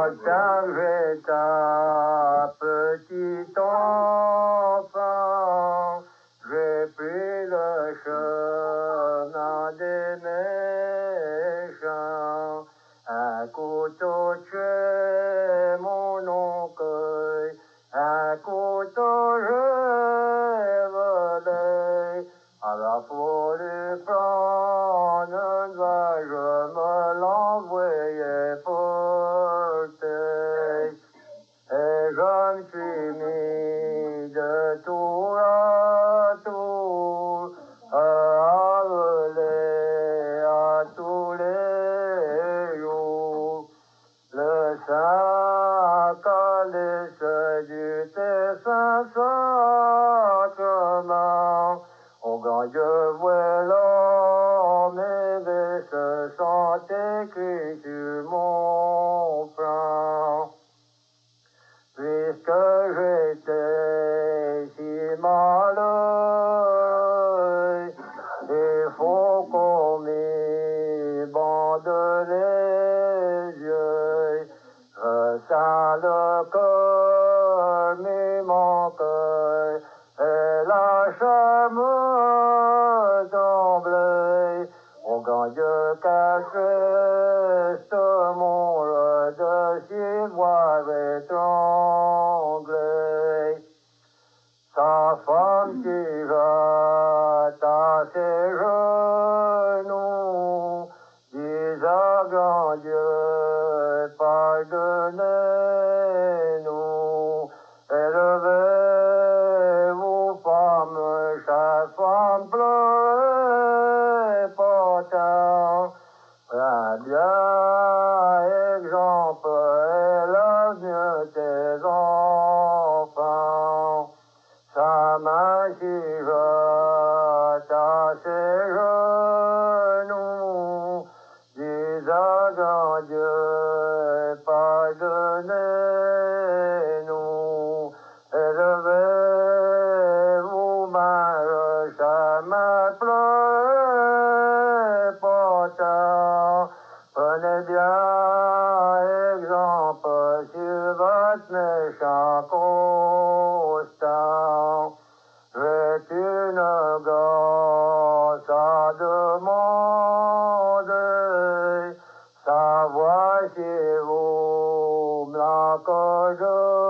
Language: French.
Quand j'étais petit enfant, j'ai pris le chemin des méchants. Un couteau tuait mon oncle, un couteau j'ai volé. À la folie prendre un doigt, je me l'envoyais porter. Et je me suis mis de tour à tour à voler à tous les jours. Le sac à l'essai du Saint-Sacrement. Au grand Dieu voilà, mes vestes sont écrits sur mon front. Puisque j'étais si malheureux, il faut qu'on m'y bande les yeux. Je sens le cœur, mais mon cœur, et la chair me tremble. Au grand Dieu, cache ce monde de si voir étranglé. Sa femme qui jette à ses genoux, dis à grand Dieu, pardonnez-nous. Élevez-vous, femmes, chaque femme pleurez pas tant. Un bien exemple est l'avenir des enfants. Sa main qui jette à ses genoux, dis à grand Dieu, pardonnez-nous. Élevez-vous, mains, chemin, pleurez pas tant. Prenez bien exemple sur votre méchant constant. J'ai une grâce à demander, savoir si vous me l'accordez.